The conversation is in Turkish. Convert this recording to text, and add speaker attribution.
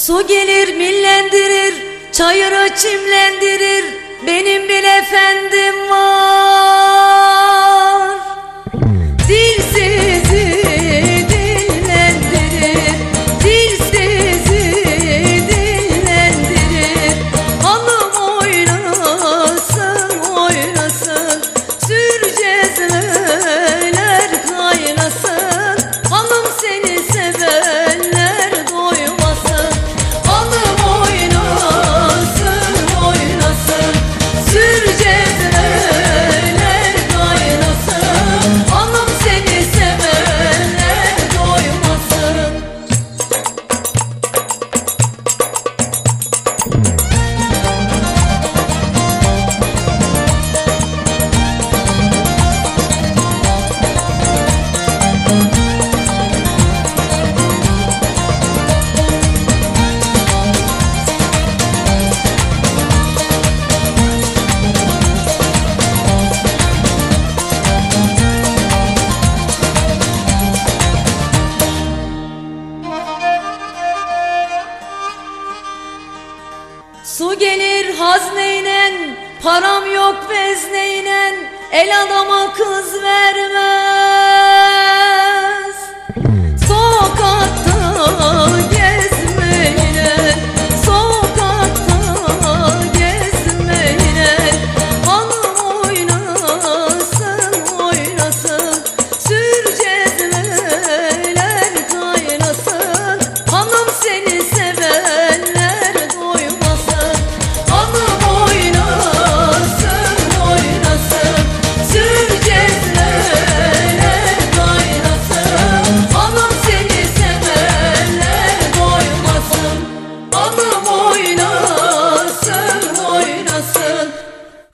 Speaker 1: Su gelir millendirir, çayırı çimlendirir, benim bir efendim var. Dilsizi dillendirir, dilsizi dillendirir. Hanım oynasın oynasın, sürcezmeler kaynasın. Hanım seni sevenler doymasın. Hanım oynasın oynasın, sürcezmeler kaynasın. Hanım seni sevenler doymasın. Su gelir hazneynen, param yok vezneynen, el adama kız vermem.